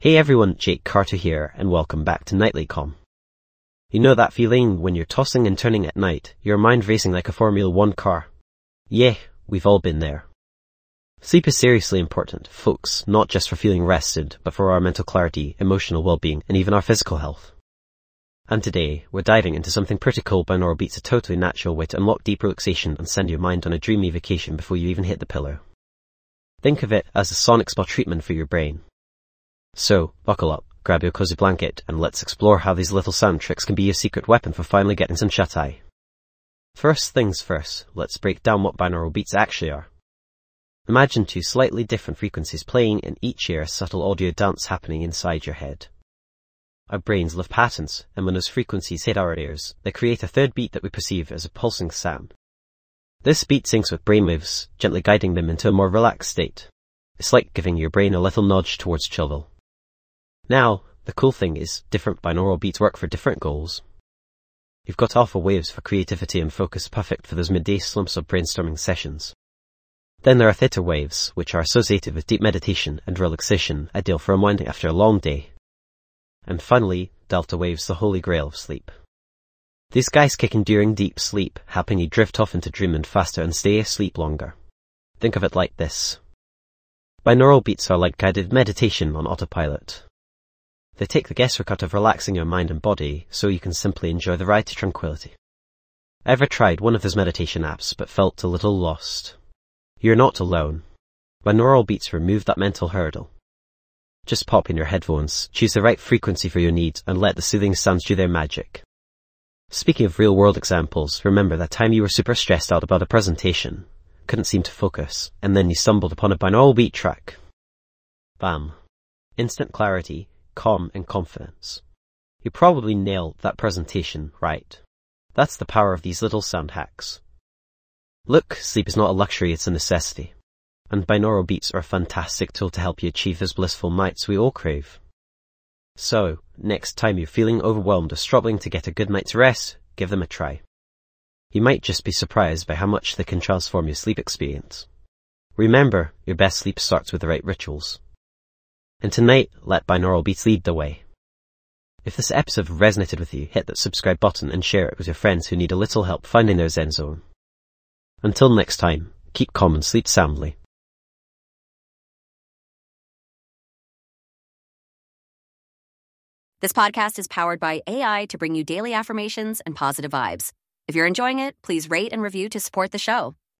Hey everyone, Jake Carter here, and welcome back to Nightly Calm. You know that feeling when you're tossing and turning at night, your mind racing like a Formula 1 car? Yeah, we've all been there. Sleep is seriously important, folks, not just for feeling rested, but for our mental clarity, emotional well-being, and even our physical health. And today, we're diving into something pretty cool. Binaural beats, a totally natural way to unlock deep relaxation and send your mind on a dreamy vacation before you even hit the pillow. Think of it as a sonic spa treatment for your brain. So, buckle up, grab your cozy blanket, and let's explore how these little sound tricks can be your secret weapon for finally getting some shut-eye. First things first, let's break down what binaural beats actually are. Imagine two slightly different frequencies playing in each ear, a subtle audio dance happening inside your head. Our brains love patterns, and when those frequencies hit our ears, they create a third beat that we perceive as a pulsing sound. This beat syncs with brainwaves, gently guiding them into a more relaxed state. It's like giving your brain a little nudge towards chillville. Now, the cool thing is, different binaural beats work for different goals. You've got alpha waves for creativity and focus, perfect for those midday slumps or brainstorming sessions. Then there are theta waves, which are associated with deep meditation and relaxation, ideal for unwinding after a long day. And finally, delta waves, the holy grail of sleep. These guys kick in during deep sleep, helping you drift off into dreamland faster and stay asleep longer. Think of it like this. Binaural beats are like guided meditation on autopilot. They take the guesswork out of relaxing your mind and body, so you can simply enjoy the ride to tranquility. Ever tried one of those meditation apps but felt a little lost? You're not alone. Binaural beats remove that mental hurdle. Just pop in your headphones, choose the right frequency for your needs, and let the soothing sounds do their magic. Speaking of real-world examples, remember that time you were super stressed out about a presentation, couldn't seem to focus, and then you stumbled upon a binaural beat track. Bam. Instant clarity, calm, and confidence. You probably nailed that presentation right. That's the power of these little sound hacks. Look, sleep is not a luxury, it's a necessity. And binaural beats are a fantastic tool to help you achieve those blissful nights we all crave. So, next time you're feeling overwhelmed or struggling to get a good night's rest, give them a try. You might just be surprised by how much they can transform your sleep experience. Remember, your best sleep starts with the right rituals. And tonight, let binaural beats lead the way. If this episode resonated with you, hit that subscribe button and share it with your friends who need a little help finding their Zen zone. Until next time, keep calm and sleep soundly. This podcast is powered by AI to bring you daily affirmations and positive vibes. If you're enjoying it, please rate and review to support the show.